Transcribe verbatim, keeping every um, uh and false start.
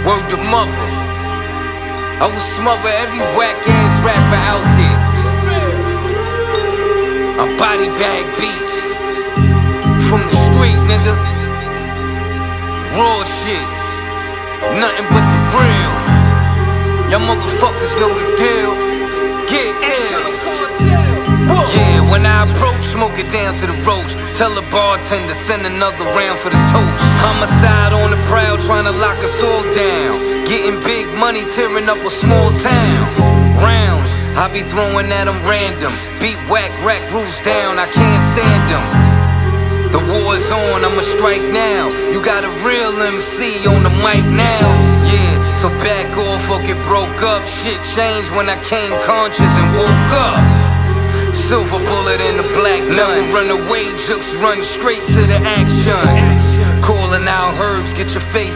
Word to mother, I will smother every whack-ass rapper out there. I body bag beats from the street, nigga. Raw shit, nothing but the real. Y'all motherfuckers know the deal. Get ill. Yeah, when I approach, smoke it down to the roach. Tell the bartender, send another round for the toast. Homicide on the prowl, trying to lock us all down. Getting big money, tearing up a small town. Rounds, I be throwing at them random. Beat whack, rack rules down, I can't stand them. The war's on, I'ma strike now. You got a real M C on the mic now. Yeah, so back off or get broke up. Shit changed when I came conscious and woke up. Silver bullet in the black gun. Never run away, jukes run straight to the action. Calling out herbs, get your face